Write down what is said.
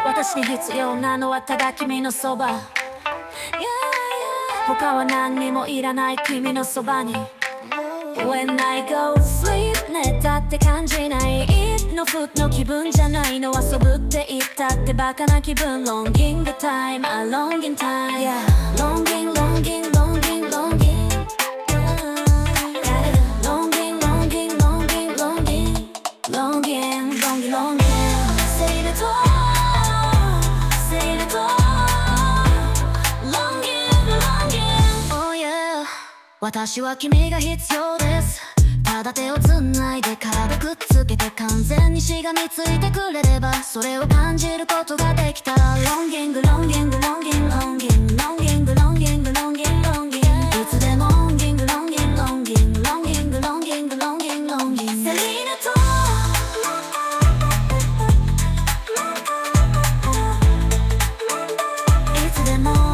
私に必要なのはただ君のそば、他は何にもいらない君のそばに。 When I go sleep 寝たって感じない Eat のフッの気分じゃないの。遊ぶって言ったってバカな気分。 Longing the time, a longing time, yeah. Longing, longing, longing, longing, longing, longing, longing, longing, longing, longing, longing. Say the door, say the door, longing, longing. Oh yeah. 私は君が必要です。ただ手をつないで体くっつけて完全にしがみついてくれれば、それを感じることができたら Longing, longing, longing, longing, longing, longing, longing, longing. いつでも Longing, longing, longing, longing, longing, longing, longing. セリーナといつでも